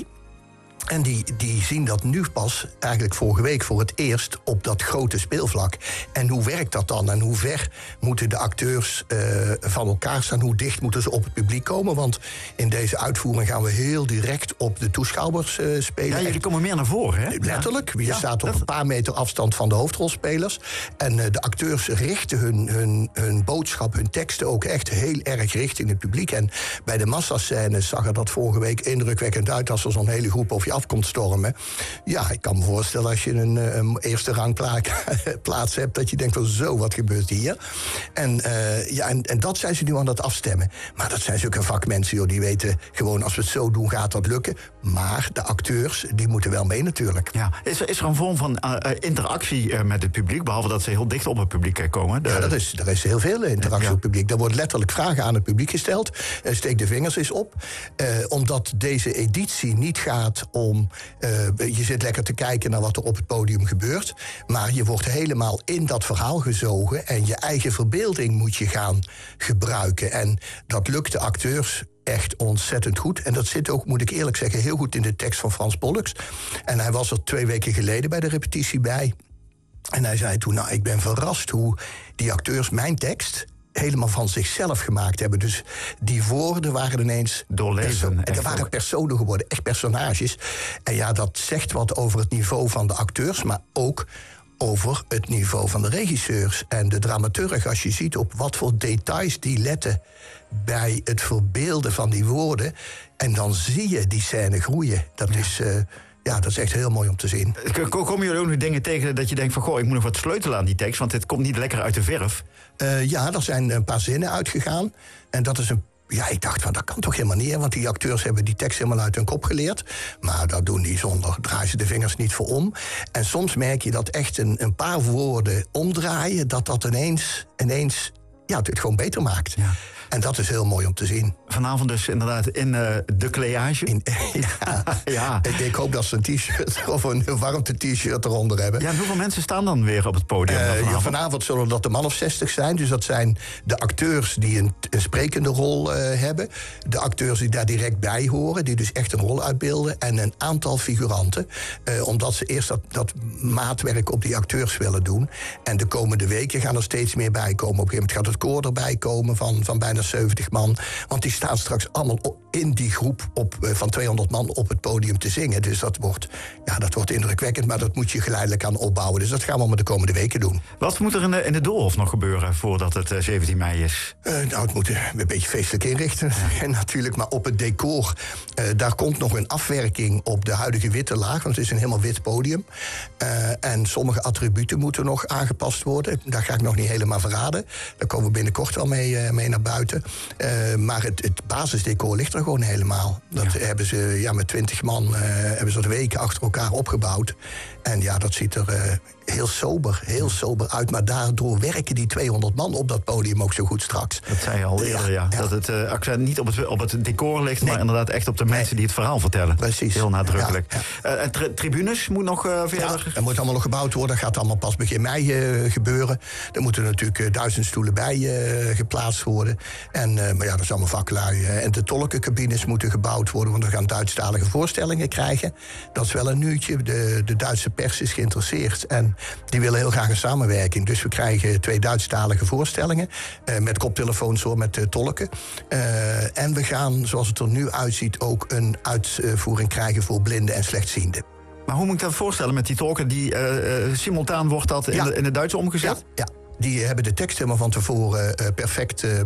En die, die zien dat nu pas, eigenlijk vorige week voor het eerst, op dat grote speelvlak. En hoe werkt dat dan? En hoe ver moeten de acteurs uh, van elkaar staan? Hoe dicht moeten ze op het publiek komen? Want in deze uitvoering gaan we heel direct op de toeschouwers uh, spelen. Ja, jullie komen meer naar voren, hè? Letterlijk. Je ja, staat op dat... een paar meter afstand van de hoofdrolspelers. En uh, de acteurs richten hun, hun, hun boodschap, hun teksten ook echt heel erg richting het publiek. En bij de massascènes zag er dat vorige week indrukwekkend uit als er zo'n hele groep over je afkomt stormen. Ja, ik kan me voorstellen als je een, een eerste rang plaats hebt, dat je denkt van zo, wat gebeurt hier? En, uh, ja, en, en dat zijn ze nu aan het afstemmen. Maar dat zijn zulke vakmensen, joh, die weten gewoon als we het zo doen gaat dat lukken. Maar de acteurs, die moeten wel mee natuurlijk. Ja. Is, er, is er een vorm van uh, interactie uh, met het publiek, behalve dat ze heel dicht op het publiek komen? De... Ja, dat is, er is heel veel interactie ja. op het publiek. Er wordt letterlijk vragen aan het publiek gesteld. Uh, steek de vingers eens op. Uh, omdat deze editie niet gaat om... Uh, je zit lekker te kijken naar wat er op het podium gebeurt. Maar je wordt helemaal in dat verhaal gezogen. En je eigen verbeelding moet je gaan gebruiken. En dat lukt de acteurs echt ontzettend goed. En dat zit ook, moet ik eerlijk zeggen, heel goed in de tekst van Frans Pollux. En hij was er twee weken geleden bij de repetitie bij. En hij zei toen, nou, ik ben verrast hoe die acteurs mijn tekst helemaal van zichzelf gemaakt hebben. Dus die woorden waren ineens doorleven. Er waren ook. personen geworden, echt personages. En ja, dat zegt wat over het niveau van de acteurs, maar ook over het niveau van de regisseurs en de dramaturg. Als je ziet op wat voor details die letten bij het verbeelden van die woorden, en dan zie je die scène groeien. Dat ja. is... Uh, Ja, dat is echt heel mooi om te zien. Komen jullie ook nog dingen tegen dat je denkt van, goh, ik moet nog wat sleutelen aan die tekst, want het komt niet lekker uit de verf? Uh, ja, er zijn een paar zinnen uitgegaan. En dat is een... Ja, ik dacht van, dat kan toch helemaal niet, hè? Want die acteurs hebben die tekst helemaal uit hun kop geleerd. Maar dat doen die zonder, draaien ze de vingers niet voor om. En soms merk je dat echt een, een paar woorden omdraaien, dat dat ineens, ineens ja, het gewoon beter maakt. Ja. En dat is heel mooi om te zien. Vanavond dus inderdaad in uh, de Cléage. In, ja, ja. Ik, ik hoop dat ze een t-shirt of een warmte-t-shirt eronder hebben. Ja, en hoeveel mensen staan dan weer op het podium? Uh, vanavond? Ja, vanavond zullen dat de man of zestig zijn. Dus dat zijn de acteurs die een, een sprekende rol uh, hebben. De acteurs die daar direct bij horen, die dus echt een rol uitbeelden. En een aantal figuranten. Uh, omdat ze eerst dat, dat maatwerk op die acteurs willen doen. En de komende weken gaan er steeds meer bij komen. Op een gegeven moment gaat het koor erbij komen van, van bijna zeventig man. Want die staan straks allemaal in die groep op, uh, van tweehonderd man op het podium te zingen. Dus dat wordt, ja, dat wordt indrukwekkend, maar dat moet je geleidelijk aan opbouwen. Dus dat gaan we allemaal de komende weken doen. Wat moet er in de, in de Doolhof nog gebeuren voordat het uh, zeventien mei is? Uh, nou, het moet een beetje feestelijk inrichten. Ja. En natuurlijk, maar op het decor, uh, daar komt nog een afwerking op de huidige witte laag, want het is een helemaal wit podium. Uh, en sommige attributen moeten nog aangepast worden. Daar ga ik nog niet helemaal verraden. Daar komen we binnenkort wel mee, uh, mee naar buiten. Uh, maar het, het basisdecor ligt er gewoon helemaal. Dat ja. hebben ze ja, met twintig man uh, hebben ze dat weken achter elkaar opgebouwd. En ja, dat ziet er uh, heel sober, heel sober uit. Maar daardoor werken die tweehonderd man op dat podium ook zo goed straks. Dat zei je al eerder, ja. ja. Dat het uh, accent niet op het, op het decor ligt, nee. maar inderdaad echt op de mensen nee. die het verhaal vertellen. Precies. Heel nadrukkelijk. Ja, ja. Uh, en tri- tribunes moet nog uh, verder? Ja, dat moet allemaal nog gebouwd worden. Dat gaat allemaal pas begin mei uh, gebeuren. Er moeten natuurlijk uh, duizend stoelen bij uh, geplaatst worden. En, uh, maar ja, dat is allemaal vaklui. Uh, en de tolkencabines moeten gebouwd worden, want we gaan Duitsstalige voorstellingen krijgen. Dat is wel een nieuwtje. De, de Duitse pers is geïnteresseerd en die willen heel graag een samenwerking. Dus we krijgen twee Duitsstalige voorstellingen uh, met koptelefoons hoor, met uh, tolken. Uh, en we gaan, zoals het er nu uitziet, ook een uitvoering krijgen voor blinden en slechtzienden. Maar hoe moet ik dat voorstellen met die tolken? Die uh, uh, simultaan wordt dat in, ja. de, in het Duits omgezet? Ja, ja. die hebben de tekst helemaal van tevoren uh, perfect uh, uh,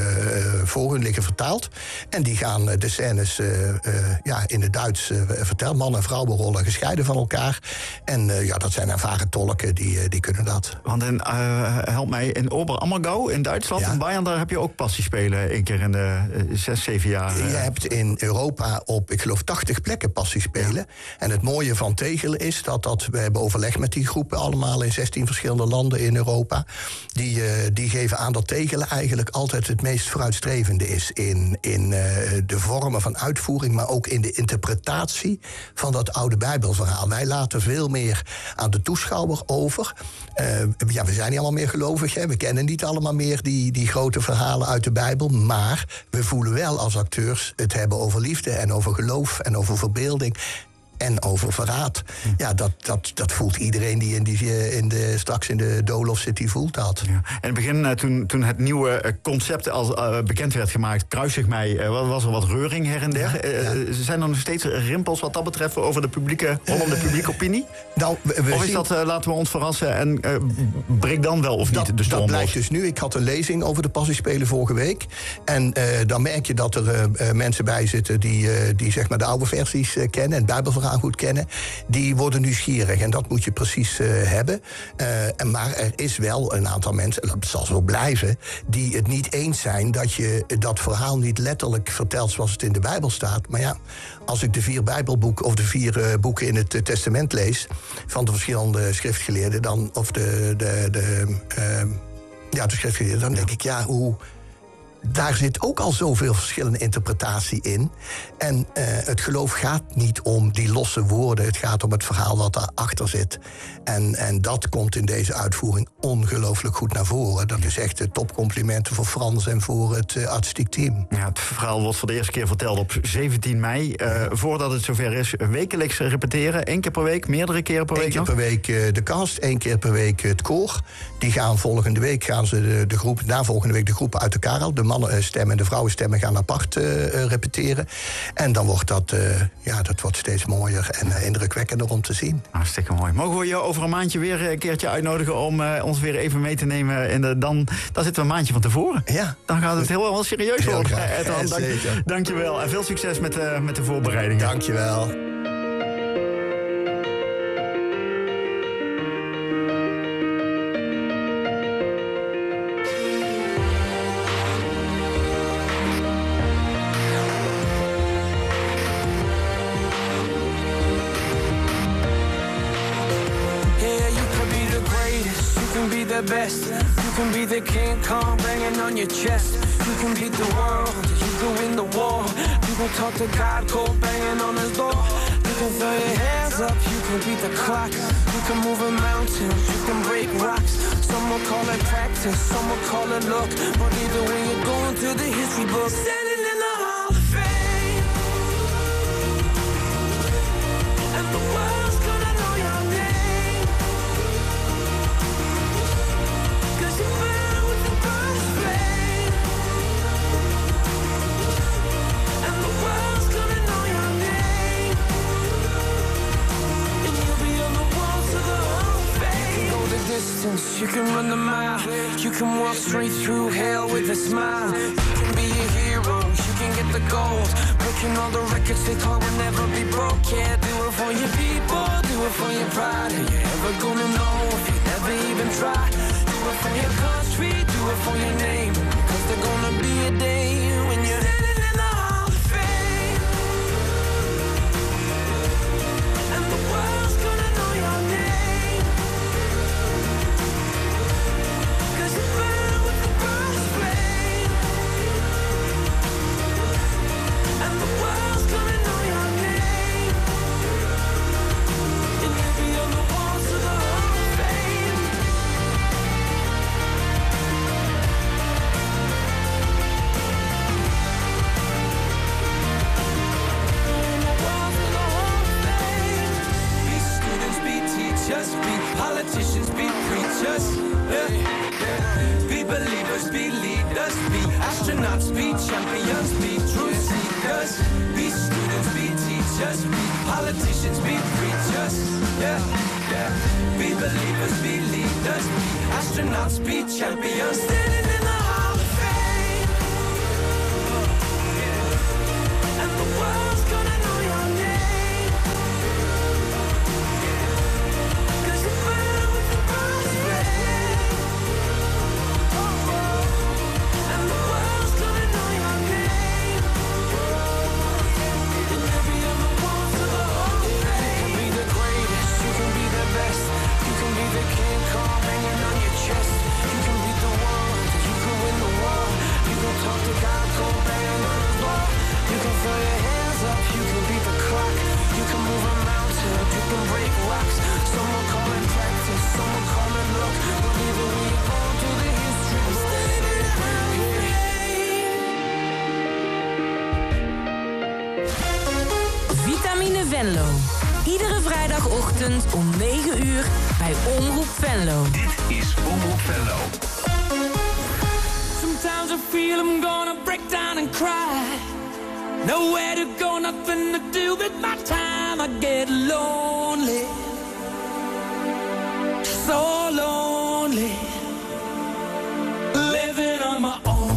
voor hun liggen vertaald. En die gaan uh, de scènes uh, uh, ja, in het Duits uh, vertellen. Man- en vrouwenrollen gescheiden van elkaar. En uh, ja, dat zijn ervaren tolken, die, uh, die kunnen dat. Want in, uh, help mij, in Oberammergau in Duitsland, ja. in Bayern, daar heb je ook passiespelen één keer in de uh, zes, zeven jaar. Uh. Je hebt in Europa op, ik geloof, tachtig plekken passiespelen. Ja. En het mooie van Tegelen is dat, dat we hebben overleg met die groepen allemaal in zestien verschillende landen in Europa. Die, uh, die geven aan dat Tegelen eigenlijk altijd het meest vooruitstrevende is in, in uh, de vormen van uitvoering, maar ook in de interpretatie van dat oude Bijbelverhaal. Wij laten veel meer aan de toeschouwer over. Uh, ja, we zijn niet allemaal meer gelovig, hè? We kennen niet allemaal meer die, die grote verhalen uit de Bijbel, maar we voelen wel als acteurs het hebben over liefde en over geloof en over verbeelding. En over verraad. Ja, dat, dat, dat voelt iedereen die, in die in de, straks in de doolhof zit, die voelt dat. Ja. In het begin, toen, toen het nieuwe concept als uh, bekend werd gemaakt, Kruisig mij, uh, was er wat reuring her en der. Ja, ja. Uh, zijn er nog steeds rimpels wat dat betreft over de publieke, rondom de publieke opinie? Nou, we, we of is zien... dat, uh, laten we ons verrassen en uh, breek dan wel of dat, niet de storm? Dat blijkt dus nu. Ik had een lezing over de passiespelen vorige week. En uh, dan merk je dat er uh, mensen bij zitten die, uh, die zeg maar de oude versies uh, kennen en het Bijbelverhaal goed kennen, die worden nieuwsgierig. En dat moet je precies uh, hebben. Uh, en maar er is wel een aantal mensen, en dat zal zo blijven, die het niet eens zijn dat je dat verhaal niet letterlijk vertelt zoals het in de Bijbel staat. Maar ja, als ik de vier Bijbelboeken of de vier uh, boeken in het uh, Testament lees van de verschillende schriftgeleerden, dan, of de, de, de, uh, ja, de schriftgeleerden, dan denk ik, ja, hoe... Daar zit ook al zoveel verschillende interpretatie in. En uh, het geloof gaat niet om die losse woorden. Het gaat om het verhaal wat daarachter zit. En, en dat komt in deze uitvoering ongelooflijk goed naar voren. Dat is echt topcomplimenten voor Frans en voor het uh, artistiek team. Ja, het verhaal wordt voor de eerste keer verteld op zeventien mei. Uh, voordat het zover is, wekelijks repeteren. Eén keer per week, meerdere keren per week Eén keer nog? per week uh, de cast, één keer per week het koor. Die gaan volgende week, gaan ze de, de groep, na volgende week de groepen uit elkaar halen. De mannenstemmen en de vrouwenstemmen gaan apart uh, repeteren. En dan wordt dat, uh, ja, dat wordt steeds mooier en uh, indrukwekkender om te zien. Hartstikke mooi. Mogen we je over een maandje weer een keertje uitnodigen om uh, ons weer even mee te nemen? En de, dan, dan zitten we een maandje van tevoren. Ja. Dan gaat het heel wel serieus heel worden. Graag. Edwin, Ja, dank, zeker. dank je wel. En veel succes met, uh, met de voorbereidingen. Dank je wel. The best, you can be the King Kong banging on your chest. You can beat the world, you can win the war. You can talk to God, cold banging on his door. You can throw your hands up, you can beat the clock. You can move a mountain, you can break rocks. Some will call it practice, some will call it luck. But either way, you're going to the history book. Standing in the Hall of Fame, and the world's gonna know your name. Distance, you can run the mile. You can walk straight through hell with a smile. You can be a hero, you can get the gold. Breaking all the records they thought would never be broke. Yeah, do it for your people, do it for your pride. Are you ever gonna know if you never even try? Do it for your country, do it for your name. Cause there's gonna be a day when you're standing in the Hall of Fame, and the world's gonna know your name. Politicians be preachers, yeah, yeah. Be believers, be leaders, be astronauts, be champions, be truth seekers. Be students, be teachers, be politicians, be preachers, yeah, yeah. Be believers, be leaders, be Astronauts, beat champions, standing in the Hall of Fame. And the world's gonna know your name. 'Cause you burn with the brightest flame. And the world's gonna know your name. And every other walls of the Hall of Fame. You can be the greatest, you can be the best. You can be the King Kong hanging on your chest. You can beat the world, you can win the war. You can talk to God, go bang on his wall. You can throw your hands up, you can beat the clock. You can move a mountain, you can break rocks. Some will call it practice, some will call it luck. But either way you go through the history books. Vitamine Venlo. Iedere vrijdagochtend om negen uur bij Omroep Venlo. Dit is Omroep Venlo. Sometimes I feel I'm gonna break down and cry. Nowhere to go, nothing to do with my time. I get lonely, so lonely, living on my own.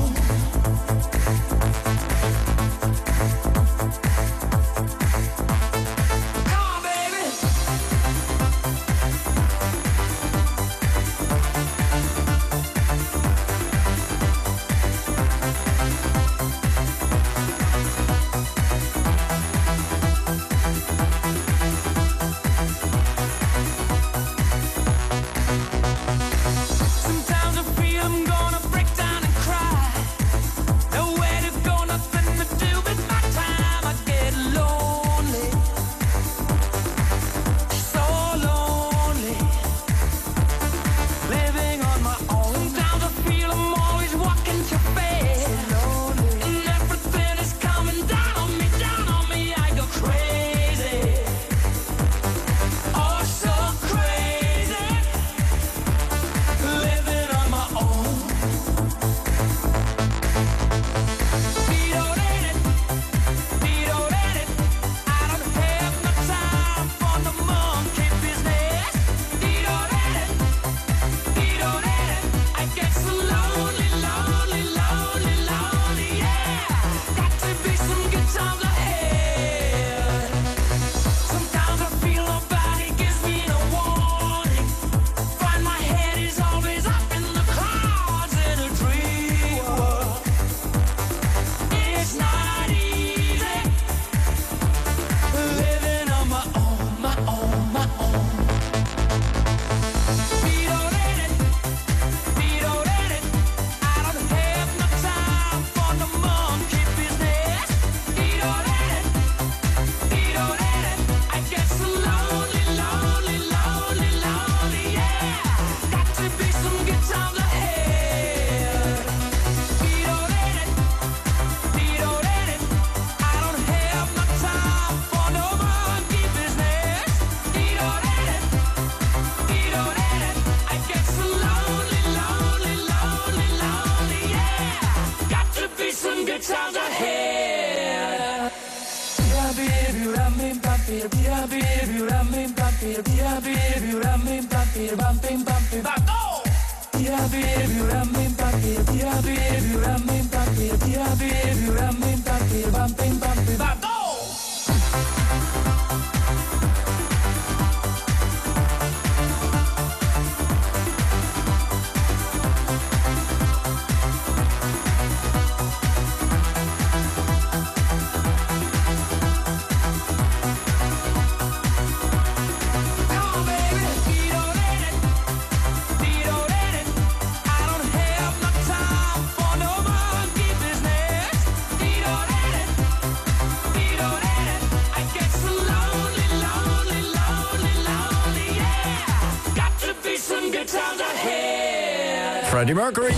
Freddie Mercury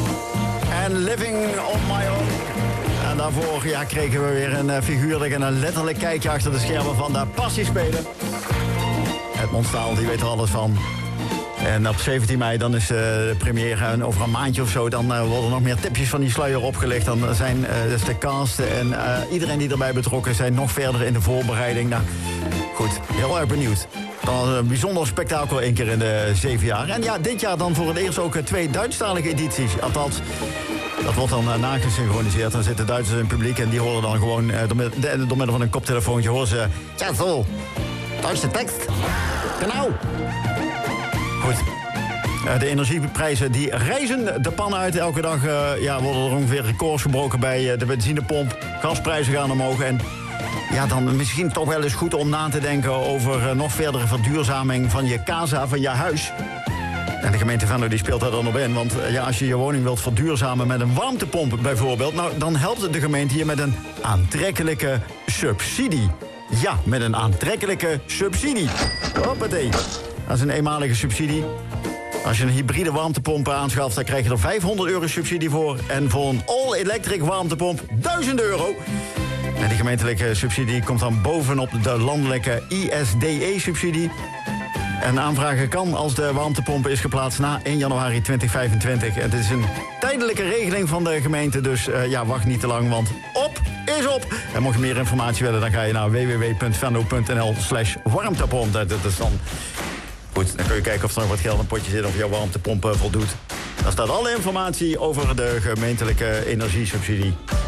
en Living on My Own. En daarvoor ja, kregen we weer een uh, figuurlijk en een letterlijk kijkje achter de schermen van de Passiespelen. Edmond Staal, die weet er alles van. En op zeventien mei dan is uh, de première en over een maandje of zo... dan uh, worden nog meer tipjes van die sluier opgelegd. Dan zijn uh, dus de cast en uh, iedereen die erbij betrokken zijn nog verder in de voorbereiding. Nou, goed, heel erg benieuwd. Dat was een bijzonder spektakel, één keer in de zeven jaar. En ja, dit jaar dan voor het eerst ook twee Duitsstalige edities. Althans, dat wordt dan uh, nagesynchroniseerd. Dan zitten Duitsers in het publiek en die horen dan gewoon... Uh, door, middel, door middel van een koptelefoontje horen ze... Ja, zo, Duitse tekst. Genau. Goed. Uh, de energieprijzen die reizen de pan uit. Elke dag uh, ja, worden er ongeveer records gebroken bij uh, de benzinepomp. Gasprijzen gaan omhoog en... Ja, dan misschien toch wel eens goed om na te denken over uh, nog verdere verduurzaming van je casa, van je huis. En de gemeente Venlo die speelt daar dan op in. Want uh, ja, als je je woning wilt verduurzamen met een warmtepomp bijvoorbeeld... Nou, dan helpt de gemeente je met een aantrekkelijke subsidie. Ja, met een aantrekkelijke subsidie. Hoppatee. Dat is een eenmalige subsidie. Als je een hybride warmtepomp aanschaft, dan krijg je er vijfhonderd euro subsidie voor. En voor een all-electric warmtepomp duizend euro. En die gemeentelijke subsidie komt dan bovenop de landelijke I S D E-subsidie. En aanvragen kan als de warmtepomp is geplaatst na één januari tweeduizend vijfentwintig. Het is een tijdelijke regeling van de gemeente, dus uh, ja, wacht niet te lang, want op is op. En mocht je meer informatie willen, dan ga je naar w w w punt venlo punt n l slash warmtepomp. Dat is dan... Goed, dan kun je kijken of er nog wat geld in een potje zit of jouw warmtepomp uh, voldoet. Daar staat alle informatie over de gemeentelijke energiesubsidie